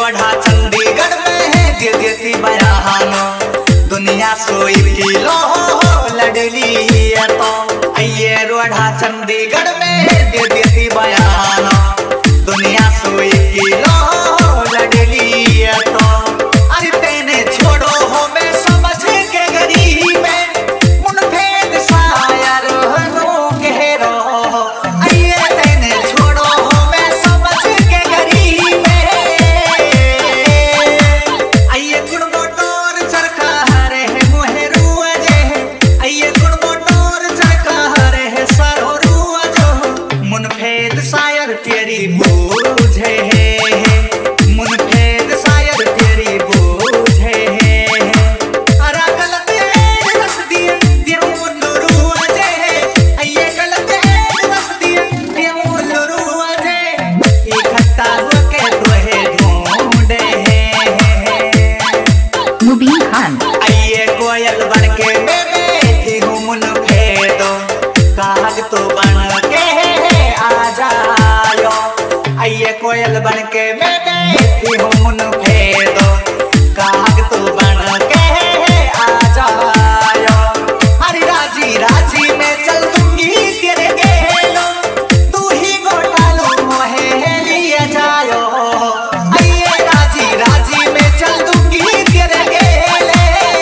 रोढ़ा चंडीगढ़ में है दे देती बयान दुनिया सोई किलो लड़ली है तो ये रोढ़ा चंडीगढ़ में दे देती बयान दुनिया सोई किलो लड़ली है तो अरे तेने छोड़ो हो मैं समझ के गरीब में मुनफेद शायर नो कह रो ये तेने छोड़ो हो मैं समझ के गरीब में ये गुण मोटोर चरखा रे मुहे रुआजे ये गुण मोटोर चरखा रे सरो रुआजो मुनफेद शायर तेरी बूझे मुनफेद शायर तेरी बूझे अरे गलत रस दिए दियो रुआजे ये गलत रस दिए दियो रुआजे इकट्ठा होके तोहे ढूंढे मुबीन खान आइए कोयल बन के मैं बैठी हूँ मुनफेदो काग तो बन के आ जायो आइए कोयल बन के मैं बैठी हूँ मुनफेदो काग तो बन के आ जायो हरी राजी राजी में चल दूंगी तेरे गेलो तू ही गोटा लो मोहे लिए जायो आइए राजी राजी में चल दूंगी तेरे गेले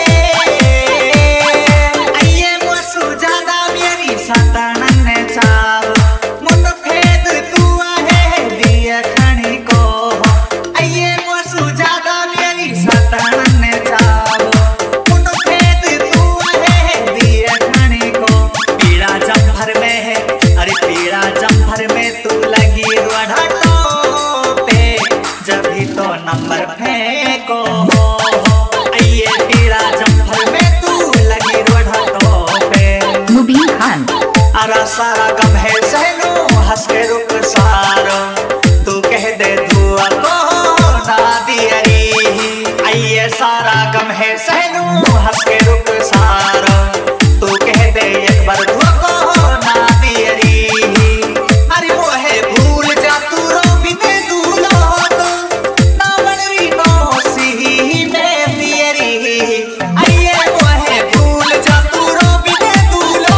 आइए मुझसे ज्यादा मेरी सतान ने चाव मुनफेद तू है दिया खणी को आइए मुझसे ज्यादा मेरी सतान ने चाव मुनफेद तू है दिया खणी को पीड़ा जम्भर में है अरे पीड़ा जम्भर में तू लगी रोढ़ा टोपे जब भी तो नंबर फेंको आइए पीड़ा जम्भर में तू लगी रोढ़ा टोपे मुबीन खान अरा सारा गम है सहनो हंस के रुक सारो तू कह दे दुआ को ना दियरी आइए सारा गम है सहनो हंस के रुक सारो तू कह दे एक बार दुआ को ना दियरी अरे वो है भूल जा तू रो बिने दूलो तो ना बनरी नो सी में दियरी आइए वो है भूल जा तू रो बिने दूलो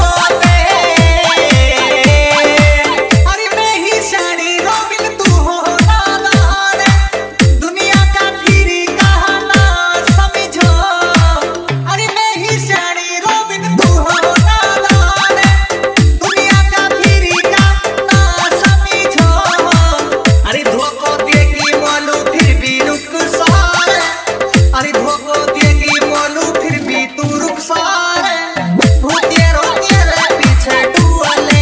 अरे मैं ही शानी रोबिन तू हो नादान दुनिया का फिरी कहाना समझो अरे मैं ही शानी रोबिन तू हो नादान दुनिया का फिरी कहाना समझो अरे धोखो देगी मोलू फिर भी रुखसार अरे धोखो देगी मोलू फिर भी तू रुखसार भूतिया रोतिया रे पीछे टुअले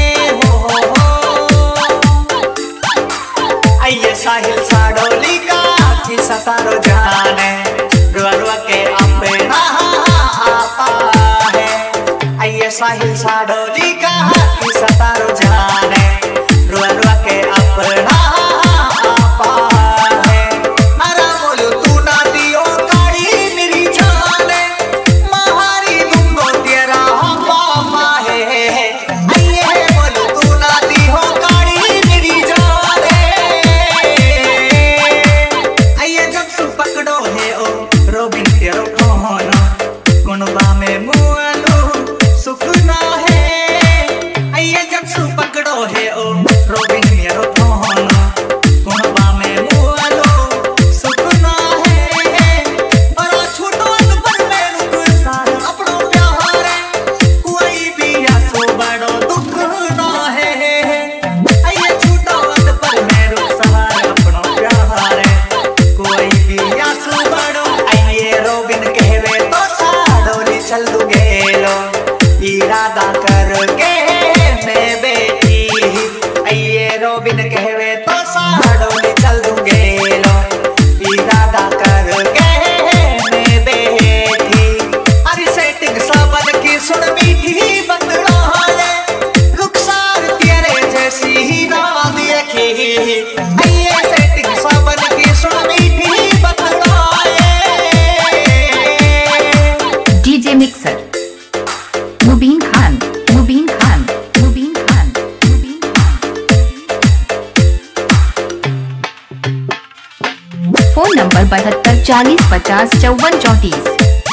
आइए साहिल साडोली का कि सतारो जाने रुआ रुआ के अपना आता है आइए साहिल साडोली का कि सतारो जाने रुआ रुआ के अपना आपा है मारा बोलो तू ना दियो काली मेरी जाने महारी दूंगो तेरा पापा है आइए बोलो तू ना दियो काली मेरी जाने आइए जब सु पकड़ो है ओ रोबिन तेरो फोन कुनबा में मुआलो सुख ना है फ़ोन नंबर 72 40 50 54 34।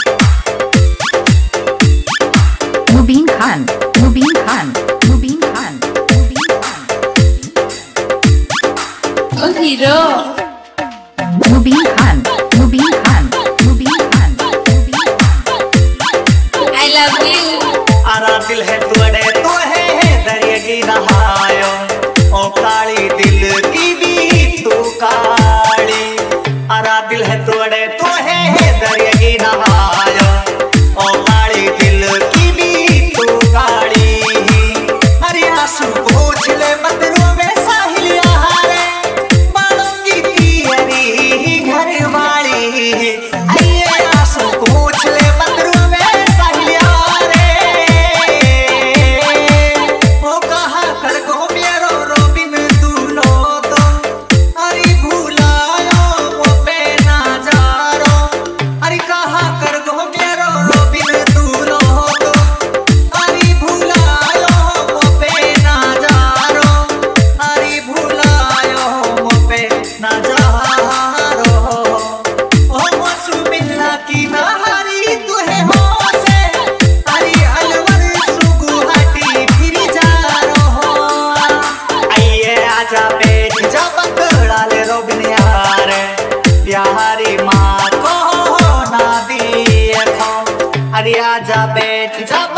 मुबीन खान, मुबीन खान, मुबीन खान, मुबीन खान। ओ hero Mubeen Khan, Mubeen Khan, Mubeen Khan, Mubeen Khan. I love you. आरा दिल है तुअड़े तो है दरिया की नहायो, ओ काली दिल की भी तू काली। आरा दिल है तुअड़े तो है दरिया की नहायो, ओ काली दिल की भी तू काली। अरे आंसू पोंछ ले मत रोवे साहिलिया रे, बालों की अरी घर वाली। आइए आंसू पोंछ ले मत रोवे साहिलिया रे, ओ कहा कर गो मेरो रोबिन दूनो तो। अरे भूलायो वो पे ना जारो, अरे कहा कर गो मेरो रोबिन दूनो तो। अरे भूलायो वो पे ना जारो, अरे भूलायो वो पे ना जारो। ओ मसू मिलना की नहारी तुहे हो से, अरे अलवर सुगुहाटी फिर जा रहो। आइए आजा बैठ जा पकड़ा ले रोबिन यार, प्यारी माँ को ना दिए खो। अरे आजा बैठ जा